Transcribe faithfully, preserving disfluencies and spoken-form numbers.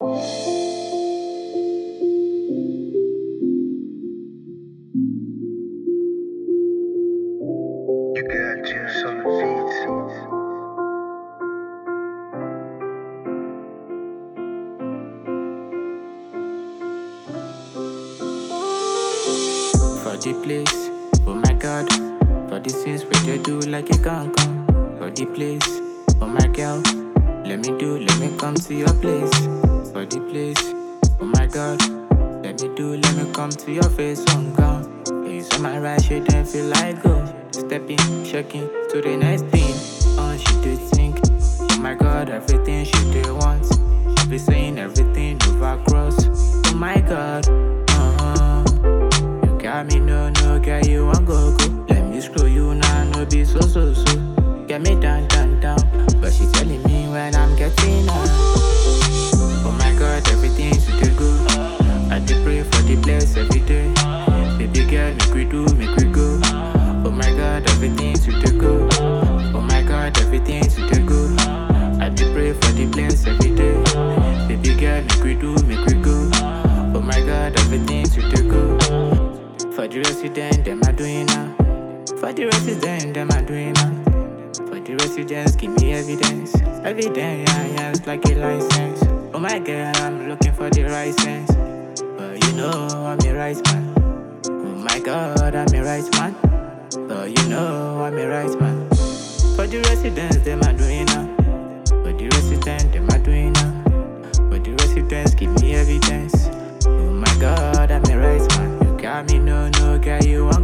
You got juice on the beats. For the place, oh my god. For the scenes where they do like it can't come. For the place, oh my girl. Let me do, let me come to your place. For the place, oh my god. Let me do, let me come to your face on ground. Face on my right, she don't feel like go. Stepping, shaking to the next thing. Oh, she did think. Oh my god, everything she did want. She be saying everything over cross. Oh my god, uh-huh. You got me, no, no, girl, you want go, go. Let me screw you now, no be so, so, so. Get me down, down, down. But she telling me when I'm getting her. Oh my god, everything's to the good. I did pray for the place every day. Baby girl, make we do, make we go. Oh my god, everything's to the good. Oh my god, everything's to the good. I did pray for the place every day. Baby girl, make we do, make we go. Oh my god, everything's to the good. For the resident, them are doing now. For the resident, them are doing now. For the residents, give me evidence. Evidence, yeah, yeah, it's like a license. Oh my god, I'm looking for the right sense. But you know I'm a right man. Oh my god, I'm a right man. But you know I'm a right man. For the residents, them are doing now. For the residents, them are doing now. For the residents, give me evidence. Oh my god, I'm a right man. You got me, no, no, girl, you want